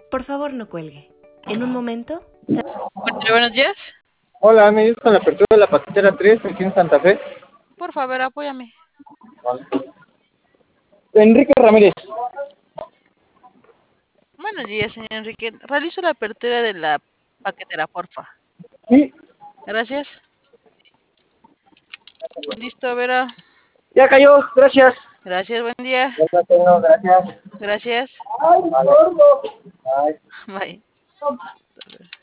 Por favor, no cuelgue. En un momento... Buenos días. Hola, me ayudas con la apertura de la paquetera 3 aquí en Santa Fe. Por favor, apóyame. Vale. Enrique Ramírez. Buenos días, señor Enrique. Realizo la apertura de la paquetera, porfa. Sí, Gracias. Listo, Vera. ya cayó, gracias. Gracias, buen día. Ya tengo, gracias. Gracias. Vale. Bye. Bye.